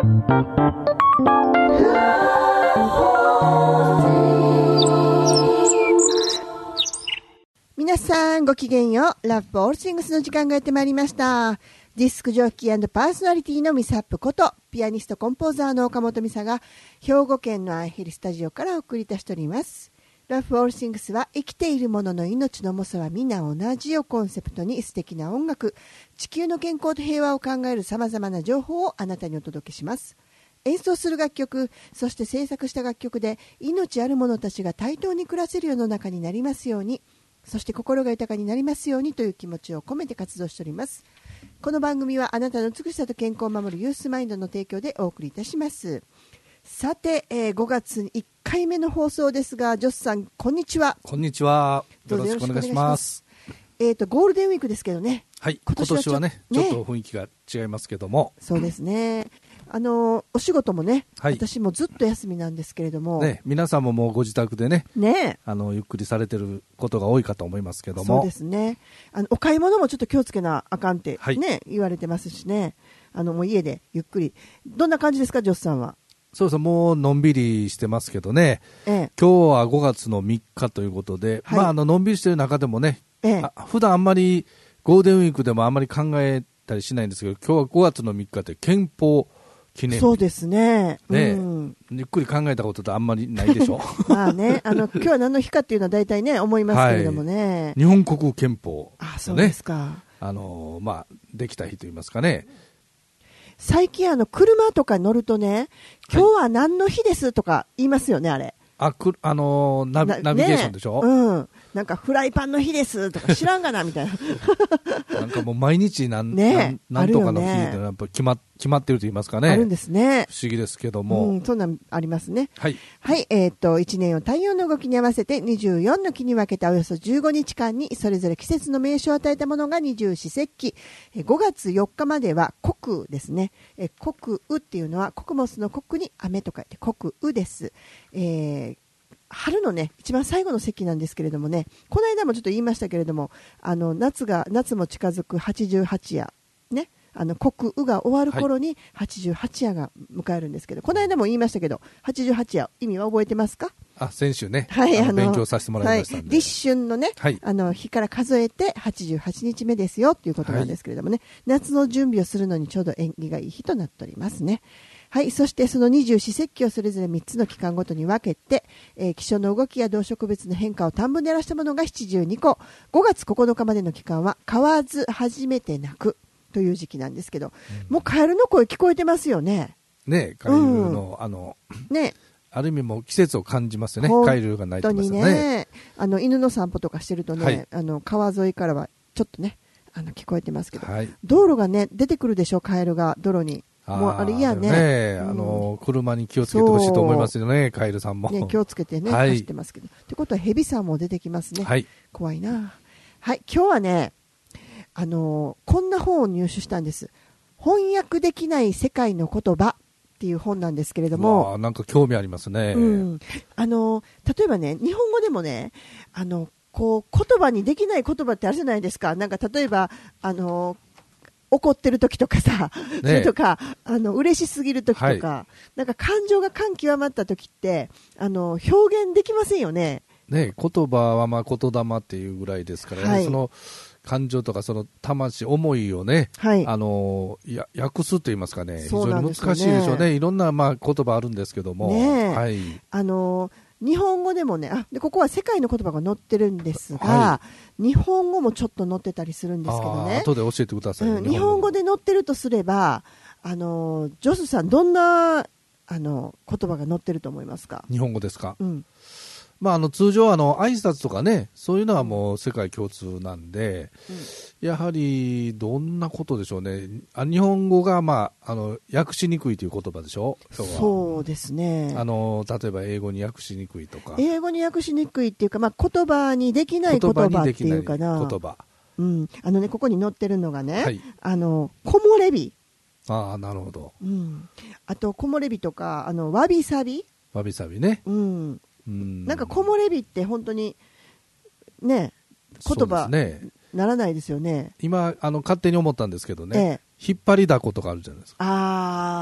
皆さんごきげんよう。ラブオールシングスの時間がやってまいりました。ディスクジョッキー&パーソナリティのミサップことピアニストコンポーザーの岡本美沙が兵庫県のアイヘルスタジオからお送りいたしております。ラブオールシングスは生きているものの命の重さは皆同じをコンセプトに素敵な音楽、地球の健康と平和を考えるさまざまな情報をあなたにお届けします。演奏する楽曲、そして制作した楽曲で命ある者たちが対等に暮らせる世の中になりますように、そして心が豊かになりますようにという気持ちを込めて活動しております。この番組はあなたの美しさと健康を守るユースマインドの提供でお送りいたします。さて、5月1回目の放送ですが、ジョスさんこんにちは。 こんにちは。よろしくお願いします。 ゴールデンウィークですけどね。 はい、今年はねちょっと雰囲気が違いますけども。 そうですね。お仕事もね、 はい、 私もずっと休みなんですけれども、 ね、皆さんももうご自宅でね、ゆっくりされてることが多いかと思いますけども。 そうですね。お買い物もちょっと気をつけなあかんって、ね、 はい、 言われてますしね。もう家でゆっくり。どんな感じですか、ジョスさんは。 そうそう、もうのんびりしてますけどね、今日は5月の3日ということで、はい、のんびりしてる中でもね、普段あんまりゴールデンウィークでもあんまり考えたりしないんですけど、今日は5月の3日って憲法記念日。 そうですね。 ゆっくり考えたことってあんまりないでしょ。 まあね、今日は何の日かっていうのは大体ね思いますけれどもね。 はい、日本国憲法、ね、 そうですか。 できた日といいますかね。 最近車とか乗るとね、今日は何の日ですとか言いますよね、あれ。 ナビゲーションでしょ、 なんかフライパンの日ですとか知らんがなみたいな。 なんかもう毎日なんとかの日でやっぱ決まってると言いますかね。 あるんですね。 不思議ですけども。 そんなんありますね。 はい。 はい。1年を太陽の動きに合わせて24の期に分けたおよそ15日間にそれぞれ季節の名称を与えたものが二十四節気。5月4日までは穀雨ですね。穀雨っていうのは穀物の穀に雨と書いて穀雨です。春のね一番最後の節気なんですけれどもね、この間もちょっと言いましたけれども、夏も近づく88夜ね、穀雨が終わる頃に88夜が迎えるんですけど、この間も言いましたけど88夜意味は覚えてますか？ 先週ね、 はい、 勉強させてもらいましたんで、 立春のね、日から数えて88日目ですよということなんですけれどもね、夏の準備をするのにちょうど縁起がいい日となっておりますね。はい、そしてその二十四節気をそれぞれ3つの期間ごとに分けて、気象の動きや動植物の変化を短文で表したものが72個。5月9日までの期間は買わず初めて泣くという時期なんですけど、もうカエルの声聞こえてますよね。 ね、カエルの、ね、ある意味もう季節を感じますよね。カエルが鳴いてますよね。 犬の散歩とかしてるとね、川沿いからはちょっとね聞こえてますけど、道路がね出てくるでしょ、カエルが泥に。もうあれ嫌ね、 車に気をつけてほしいと思いますよね、カエルさんも、 ね、気をつけてね、走ってますけど。ってことはヘビさんも出てきますね。怖いな。はい、今日はね、こんな本を入手したんです。翻訳できない世界の言葉っていう本なんですけれども、 なんか興味ありますね。 例えばね、日本語でもね、こう言葉にできない言葉ってあるじゃないですか。なんか例えば怒ってる時とかさ、それとか嬉しすぎる時とか、なんか感情が感極まった時って表現できませんよね。 ね、言葉は言霊っていうぐらいですから、その感情とかその魂、思いをね、訳すと言いますかね、非常に難しいでしょうね。いろんな言葉あるんですけども、 日本語でもね、でここは世界の言葉が載ってるんですが、日本語もちょっと載ってたりするんですけどね。 後で教えてください。 日本語で載ってるとすれば、ジョスさんどんな言葉が載ってると思いますか？ 日本語ですか？通常挨拶とかね、そういうのはもう世界共通なんで、やはりどんなことでしょうね。日本語が訳しにくいという言葉でしょ。 そうですね。 例えば英語に訳しにくいとか。 英語に訳しにくいっていうか、言葉にできない言葉っていうかな。 言葉。 ここに載ってるのがね、木漏れ日。 なるほど。 あと木漏れ日とかわびさび。 わびさびね。 なんか木漏れ日って本当にね、言葉ならないですよね。 今勝手に思ったんですけどね、引っ張りだことかあるじゃないですか。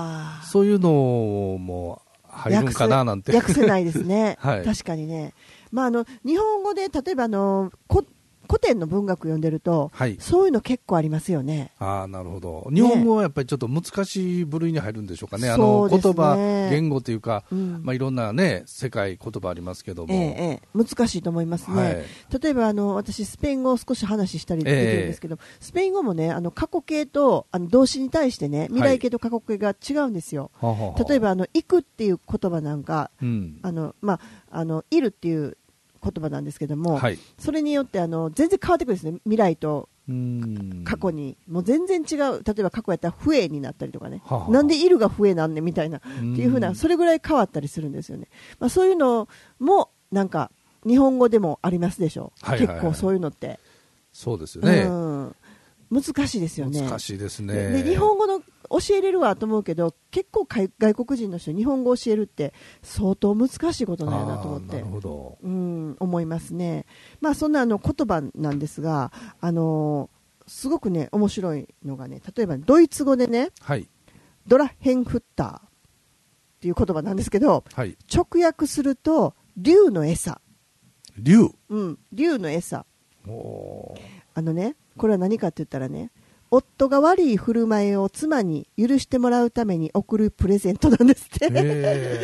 そういうのも入るんかななんて訳せないですね、 はい、 確かにね、まあ、日本語で例えば古典の文学読んでると、はい、そういうの結構ありますよね。 ああ、なるほど。日本語はやっぱりちょっと難しい部類に入るんでしょうかね。言葉、言語というか、まあ、いろんなね、世界言葉ありますけども。 難しいと思いますね。はい、例えば私、スペイン語を少し話したりできるんですけど、スペイン語もね、過去形と動詞に対してね、未来形と過去形が違うんですよ。はい、例えば行くっていう言葉なんか、まあ、いるっていう言葉なんですけども、はい、それによって全然変わってくるんですね。未来と過去にもう全然違う。例えば過去やったら不栄になったりとかね、なんでいるが不栄なんねみたいなっていう風な、それぐらい変わったりするんですよね。まあ、そういうのもなんか日本語でもありますでしょ、はいはいはい、結構そういうのってそうですよね、 難しいですよね。 難しいですね。 で日本語の教えれるわと思うけど、結構外国人の人日本語を教えるって相当難しいことなんやなと思って、 なるほど、 思いますね。まあ、そんな言葉なんですが、すごくね面白いのがね、例えばドイツ語でね、はい、ドラッヘンフッターっていう言葉なんですけど、はい、直訳すると竜の餌。 竜の餌。ね、これは何かって言ったらね、夫が悪い振る舞いを妻に許してもらうために送るプレゼントなんですって。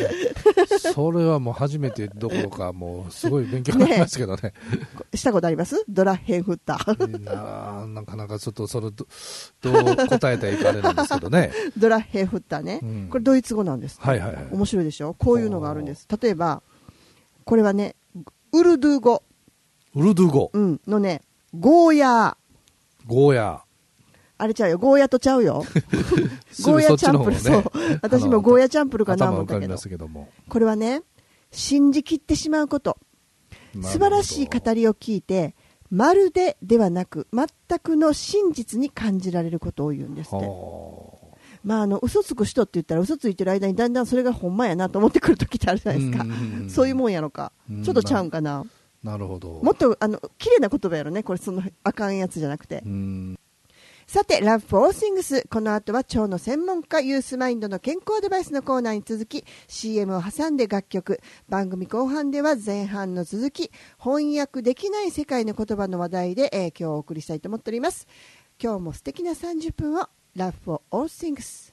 それはもう初めてどころか、もうすごい勉強になりますけど ねしたことあります？ドラッヘンフッターなかなかちょっとそれ どう答えたらいいかあれなんですけどねドラッヘンフッターね、これドイツ語なんです、はいはいはい、面白いでしょ。こういうのがあるんです。例えばこれはね、ウルドゥー語のね、ゴーヤーあれちゃうよ、ゴーヤとちゃうよゴーヤチャンプル、そう、私もゴーヤチャンプルかな思ったけど、これはね、信じきってしまうこと。素晴らしい語りを聞いて、まるでではなく全くの真実に感じられることを言うんですって。まあ、嘘つく人って言ったら、嘘ついてる間にだんだんそれがほんまやなと思ってくる時ってあるじゃないですか。そういうもんやろか、ちょっとちゃうんかな。 なるほど。 もっと綺麗な言葉やろね、これ、そのあかんやつじゃなくて。さて、Love for All Things、この後は腸の専門家ユースマインドの健康アドバイスのコーナーに続き CM を挟んで楽曲、番組後半では前半の続き、翻訳できない世界の言葉の話題で、今日お送りしたいと思っております。今日も素敵な30分を Love for All Things。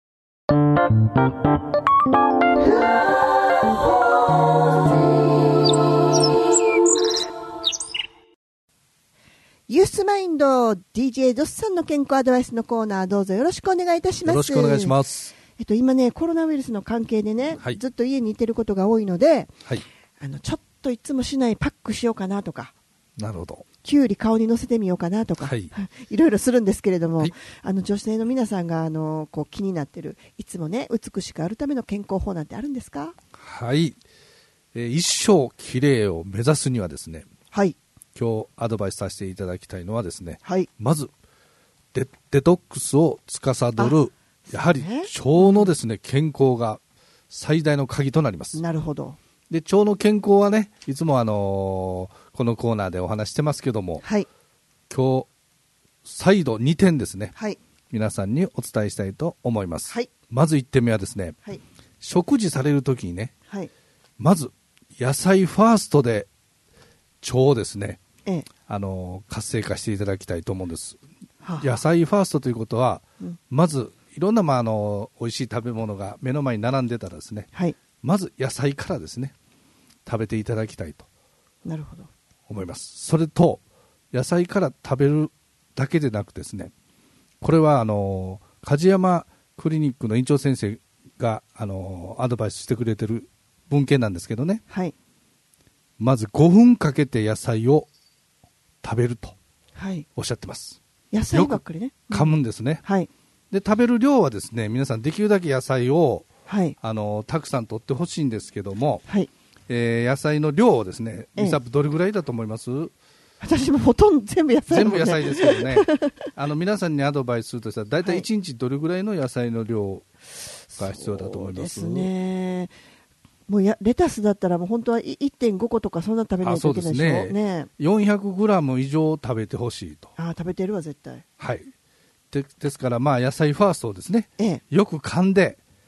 ユースマインド DJ ドスさんの健康アドバイスのコーナー、どうぞよろしくお願いいたします。 よろしくお願いします。 今ね、コロナウイルスの関係でね、はい、ずっと家にいてることが多いので、はい、ちょっといつもしないパックしようかなとか、 なるほど、 きゅうり顔に乗せてみようかなとか、はい、いろいろするんですけれども、はい、女性の皆さんがこう気になってる、いつもね美しくあるための健康法なんてあるんですか？ はい、一生きれいを目指すにはですね、はい、今日アドバイスさせていただきたいのはですね、はい、まずデトックスを司る、やはり腸のですね、健康が最大の鍵となります。 なるほど。 で、腸の健康はね、いつもこのコーナーでお話してますけども、はい、今日再度2点ですね、はい、皆さんにお伝えしたいと思います。はい、まず1点目はですね、はい、食事されるときにね、はい、まず野菜ファーストで腸をですね、活性化していただきたいと思うんです。野菜ファーストということは、まずいろんな美味しい食べ物が目の前に並んでたらですね、はい、まず野菜からですね食べていただきたいと思います。それと野菜から食べるだけでなくですね、これは梶山クリニックの院長先生がアドバイスしてくれてる文献なんですけどね、はい、まず5分かけて野菜を食べるとおっしゃってます。 野菜ばっかりね、 噛むんですね、はい、で食べる量はですね、皆さんできるだけ野菜を、はい、たくさん取ってほしいんですけども、はい、野菜の量をですね、ミサップどれぐらいだと思います？ 私もほとんど全部野菜、 全部野菜ですけどね皆さんにアドバイスするとしたら、大体1日どれぐらいの野菜の量が必要だと思います？ そうですね、もうレタスだったらもう本当は 1.5 個とかそんな食べないといけないでしょ。そうですね、 400グラム以上食べてほしいと。 食べてるわ絶対。 はい、ですから野菜ファーストをですね、よく噛んで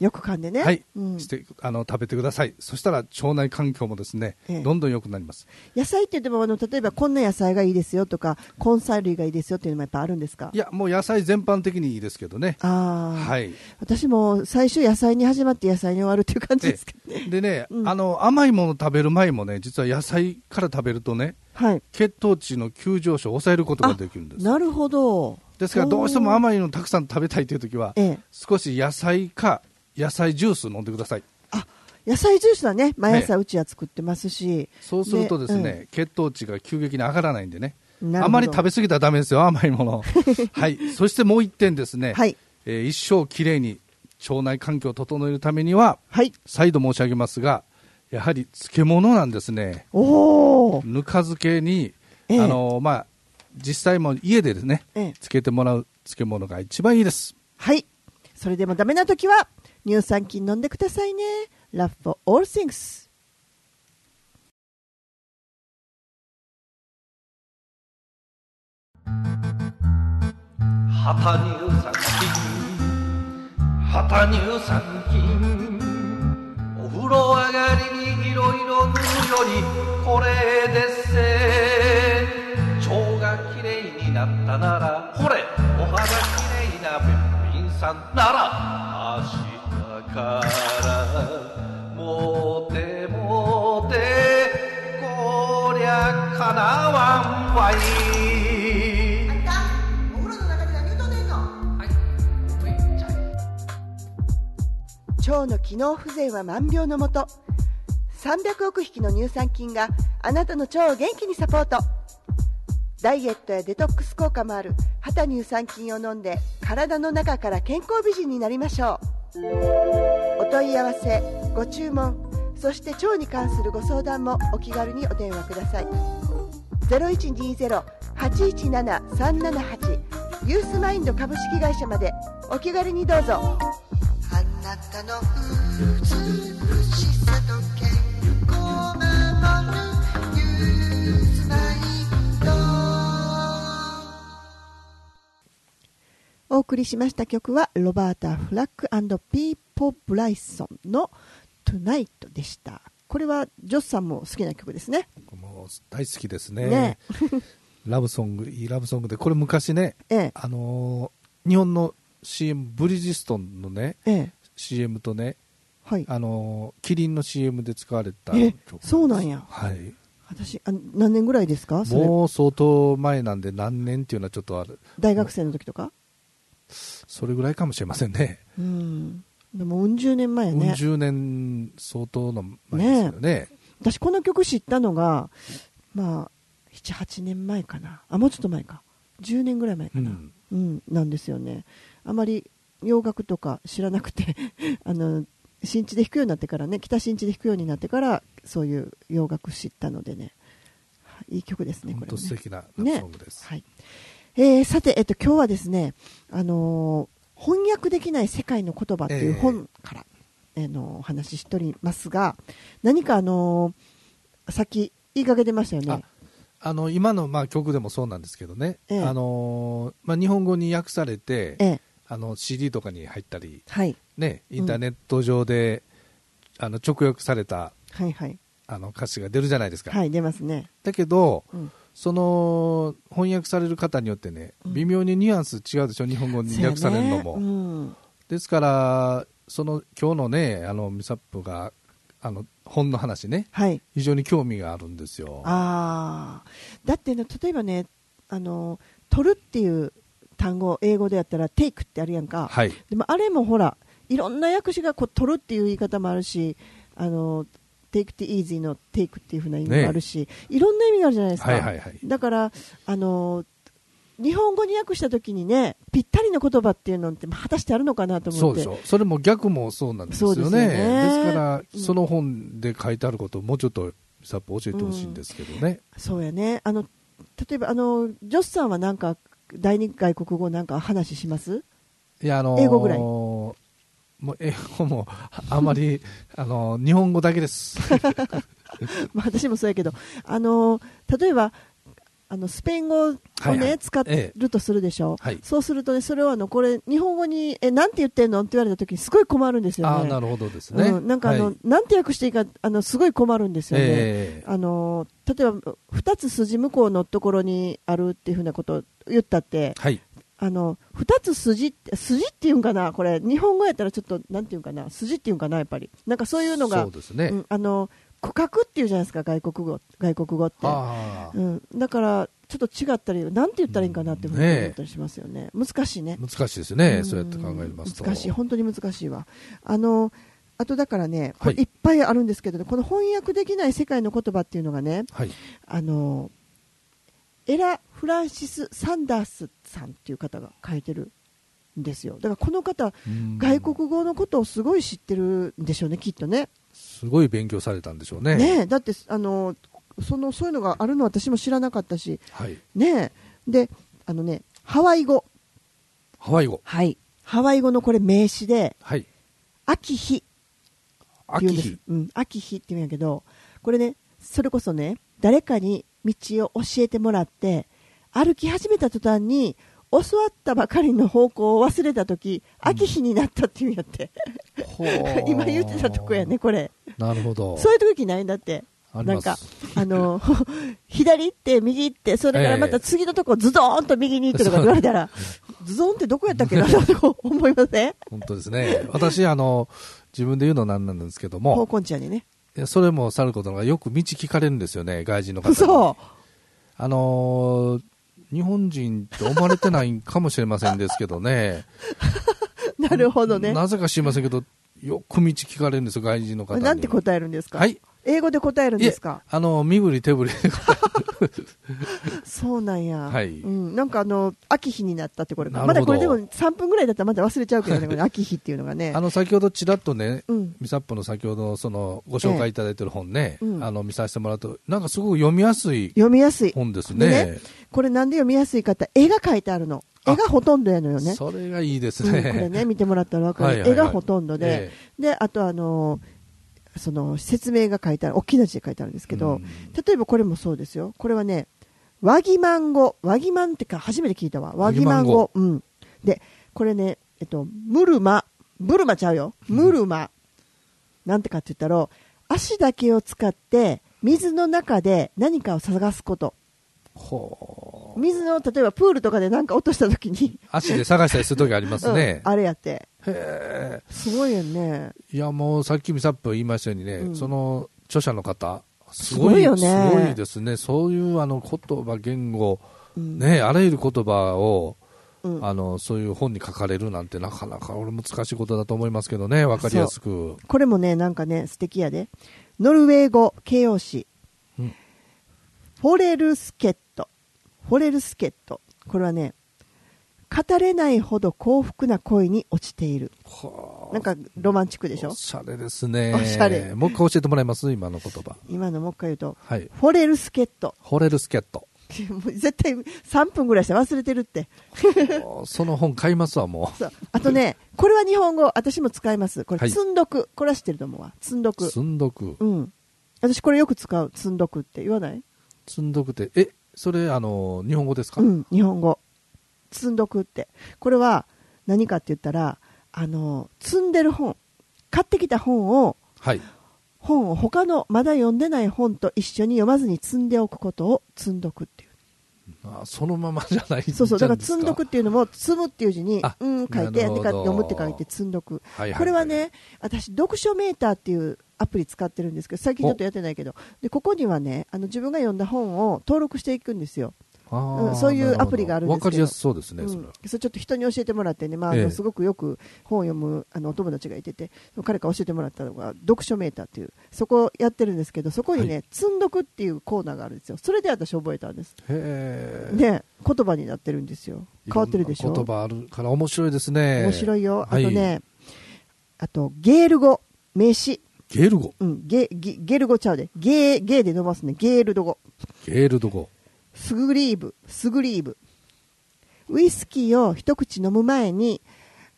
よく噛んでね。 はい、して食べてください。そしたら腸内環境もですね、どんどん良くなります。 野菜って言っても例えばこんな野菜がいいですよとか根菜類がいいですよっていうのもやっぱあるんですか？ いや、もう野菜全般的にいいですけどね。はい、 私も最初野菜に始まって野菜に終わるっていう感じですけどね。 でね、甘いもの食べる前もね、実は野菜から食べるとね、血糖値の急上昇を抑えることができるんです。 なるほど。 ですからどうしても甘いのたくさん食べたいというときは、少し野菜か野菜ジュース飲んでください。 野菜ジュースはね、毎朝うちは作ってますし、 そうするとですね、血糖値が急激に上がらないんでね、あまり食べ過ぎたらダメですよ、甘いもの。はい。そしてもう一点ですね、一生きれいに腸内環境を整えるためには、再度申し上げますが、やはり漬物なんですね。ぬか漬けに、実際も家でですね、漬けてもらう漬物が一番いいです。 はい。それでもダメなときは乳酸菌飲んでくださいね。Love for all things。 旗乳酸菌、旗乳酸菌、お風呂上がりにいろいろ塗るよりこれでっせ。腸がきれいになったならほれお肌きれいなべっぴんさんなら明日からもてもてこりゃかなわんわい。 腸の機能不全は万病のもと。300億匹の乳酸菌があなたの腸を元気にサポート。ダイエットやデトックス効果もある旗乳酸菌を飲んで体の中から健康美人になりましょう。お問い合わせ、ご注文、そして腸に関するご相談もお気軽にお電話ください。 0120-817-378 ユースマインド株式会社までお気軽にどうぞ。あなたの美しさと健康を守るユースマインド。お送りしました曲はロバータ・フラッグ&ピーポ・ブライソンのトゥナイトでした。これはジョスさんも好きな曲ですね。 もう大好きですね。ラブソング、いいラブソングで、これ昔ね、日本の CM ブリヂストンのね、CM とね、キリンの CM で使われた曲。 そうなんや。私何年ぐらいですか？ もう相当前なんで、何年っていうのはちょっとある。 大学生の時とか？ それぐらいかもしれませんね。 でもうん十年前ね。 うん十年相当の前ですよね。 私この曲知ったのが7、8年前かな。もうちょっと前か。10年ぐらい前かな。なんですよね。あまり洋楽とか知らなくて新地で弾くようになってからね、北新地で弾くようになってからそういう洋楽知ったのでね、いい曲ですね。これね、 本当素敵なラブソングです。 さて、今日はですね、翻訳できない世界の言葉という本から、お話ししておりますが、何かさっき言いかけてましたよね。 今の曲でもそうなんですけどね、日本語に訳されて、CD とかに入ったり、インターネット上で、直訳された、歌詞が出るじゃないですか。 出ますね。 だけど、その翻訳される方によってね、微妙にニュアンス違うでしょ、日本語に訳されるのも。ですから今日のね、ミサップが本の話ね、非常に興味があるんですよ。 だってね、例えばね、取るっていう単語、英語でやったらテイクってあるやんか。でもあれもほら、いろんな訳詞が取るっていう言い方もあるし、take it easy の take っていう風な意味もあるし、いろんな意味があるじゃないですか。だから日本語に訳した時にね、ぴったりの言葉っていうのって果たしてあるのかなと思って。 そうでしょ。それも逆もそうなんですよね。ですからその本で書いてあることをもうちょっとさっぱ教えてほしいんですけどね。 そうやね。例えばジョスさんはなんか第二外国語なんか話します？ いや英語ぐらい。 もう英語もあまり日本語だけです。 私もそうやけど、例えばスペイン語をね、はいはい、使るとするでしょ、そうするとね、それをこれ日本語になんて言ってんのって言われた時にすごい困るんですよね。 なるほどですね、 なんかなんて訳していいかすごい困るんですよね。例えば2つ筋向こうのところにあるっていうふうなことを言ったって、2つ筋っていうんかな、これ日本語やったらちょっとなんていうんかな、筋っていうんかな、やっぱりなんかそういうのが、 そうですね、 区画っていうじゃないですか、外国語って、だからちょっと違ったり、なんて言ったらいいんかなっていうふうに思ったりしますよね。難しいね。 難しいですね、そうやって考えますと。 難しい、本当に難しいわ。あとだからね、これいっぱいあるんですけど、この翻訳できない世界の言葉っていうのがね、エラ・フランシス・サンダースさんっていう方が書いてるんですよ。だからこの方、外国語のことをすごい知ってるんでしょうね、きっとね。 すごい勉強されたんでしょうね。 だってそういうのがあるの私も知らなかったし、でハワイ語、ハワイ語のこれ名詞で、秋日っていうんです。秋日って言うんやけど、これね、それこそね、誰かに道を教えてもらって歩き始めた途端に教わったばかりの方向を忘れたとき、秋日になったっていうんやって今言ってたとこやね、これ。なるほど。そういう時ないんだって、なんか左行って右行って、それからまた次のとこズドーンと右に行ってとか言われたら、ズドーンってどこやったっけなと思いません？ 本当ですね。私自分で言うのなんなんですけども、 方向地やね。 それもさることがよく道聞かれるんですよね、外人の方に。 そう日本人って思われてないかもしれませんですけどねなるほどね。 なぜか知りませんけど、よく道聞かれるんですよ、外人の方に。 なんて答えるんですか？英語で答えるんですか？ 身振り手振りで答えるそうなんや、なんか秋日になったって、これまだこれでも3分ぐらいだったらまだ忘れちゃうけどねこれ秋日っていうのがね、 先ほどちらっとね、ミサップの先ほどご紹介いただいてる本ね、見させてもらうと、なんかすごく読みやすい本ですね。これなんで読みやすいかって、絵が描いてあるの。絵がほとんどやのよね。 それがいいですね、 これね見てもらったら分かる、絵がほとんどで、あとその説明が書いてある、大きな字で書いてあるんですけど、例えばこれもそうですよ。これはね、ワギマン語、ワギマンってか初めて聞いたわ、ワギマン語、でこれね、ブルマちゃうよ、ムルマ、なんてかって言ったら、足だけを使って水の中で何かを探すこと。水の例えばプールとかで何か落とした時に足で探したりする時ありますね、 あれやって、すごいよね。 いや、もうさっきミサップ言いましたようにね、その著者の方すごいよね。すごいですね。そういう言葉、言語、あらゆる言葉をそういう本に書かれるなんて、なかなか俺難しいことだと思いますけどね、分かりやすく。 これもね、なんかね、素敵やで。ノルウェー語形容詞、フォレルスケット。これはね、語れないほど幸福な恋に落ちている。なんかロマンチックでしょ。 おしゃれですね。 おしゃれ。 もう一回教えてもらえます？今の言葉。 今のもう一回言うと、フォレルスケット。絶対3分ぐらいして忘れてるってその本買いますわ、もう。 あとね、これは日本語、私も使います。これ、積んどく。これは知ってると思うわ。積んどく。私これよく使う。積んどくって言わない？ 積んどくって、それ日本語ですか？ 日本語。積んどくって。これは何かって言ったら、積んでる本、買ってきた本を他のまだ読んでない本と一緒に読まずに積んでおくことを積んどくっていう。 そのままじゃないんですか？ そうだから積んどくっていうのも、積むっていう字に書いて、読むって書いて積んどく、これはね、私読書メーターっていうアプリ使ってるんですけど、最近ちょっとやってないけど、でここにはね、自分が読んだ本を登録していくんですよ。そういうアプリがあるんですけど、 分かりやすそうですね。それちょっと人に教えてもらってね、すごくよく本を読むお友達がいてて、彼から教えてもらったのが読書メーターっていう、そこをやってるんですけど、そこにね、積んどくっていうコーナーがあるんですよ。それで私覚えたんです。ね、言葉になってるんですよ。変わってるでしょ。 言葉あるから面白いですね。 面白いよ。あとね、あとゲール語、名詞。 ゲール語、 ゲール語ちゃうで、ゲーで伸ばすね。ゲールド語。スグリーブ。ウイスキーを一口飲む前に、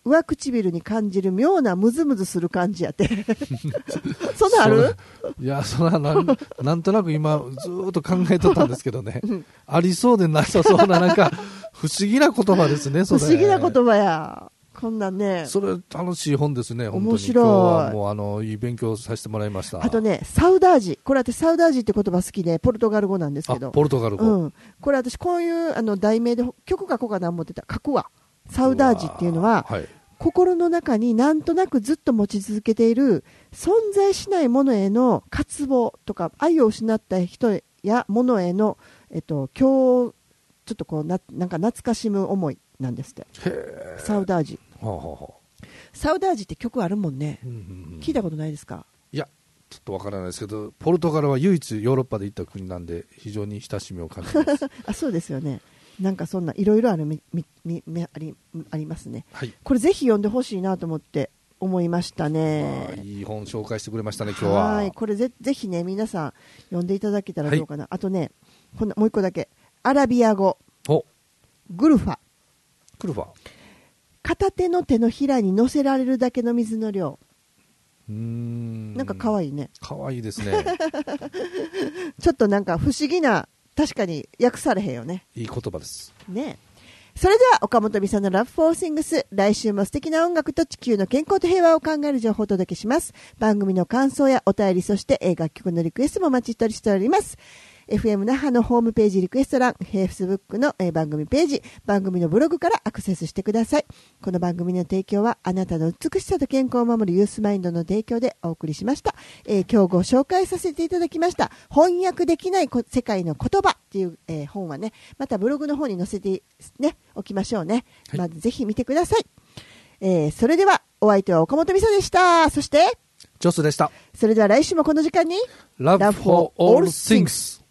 上唇に感じる妙なムズムズする感じやってそんなある？ いや、それはなんとなく今ずっと考えとったんですけどねありそうでなさそうな、なんか不思議な言葉ですね。それ不思議な言葉や。こんなんね。 それ楽しい本ですね。本当に面白い。 今日はもういい勉強させてもらいました。 あとね、サウダージ。これ私サウダージって言葉好きで、ポルトガル語なんですけど。 ポルトガル語。 うん。これ私こういう題名で曲書こうかな思ってた。書くわ。サウダージっていうのは、はい、心の中になんとなくずっと持ち続けている存在しないものへの渇望とか、愛を失った人やものへの、今日ちょっとこうなんか懐かしむ思いなんですって。サウダージ。サウダージって曲あるもんね、聞いたことないですか？ いや、ちょっとわからないですけど、ポルトガルは唯一ヨーロッパで行った国なんで非常に親しみを感じますあ、そうですよね。なんかそんないろいろありますね、はい、これぜひ読んでほしいなと思いましたね。 いい本紹介してくれましたね今日は。 はい、これ ぜひね皆さん読んでいただけたらどうかな、はい、あとねもう一個だけ、アラビア語グルファ。片手の手のひらに乗せられるだけの水の量。なんか可愛いね。 可愛いですねちょっとなんか不思議な、確かに訳されへんよね。 いい言葉ですね。それでは岡本美沙の Love for Things、 来週も素敵な音楽と地球の健康と平和を考える情報をお届けします。番組の感想やお便り、そして楽曲のリクエストもお待ちしております。FM 那覇のホームページリクエスト欄、Facebook の番組ページ、番組のブログからアクセスしてください。この番組の提供はあなたの美しさと健康を守るユースマインドの提供でお送りしました。今日ご紹介させていただきました翻訳できない世界の言葉っていう、本はね、またブログの方に載せて、ね、おきましょうね、はい、まずぜひ見てください。それではお相手は岡本美沙でした。そしてジョスでした。 それでは来週もこの時間に Love for all things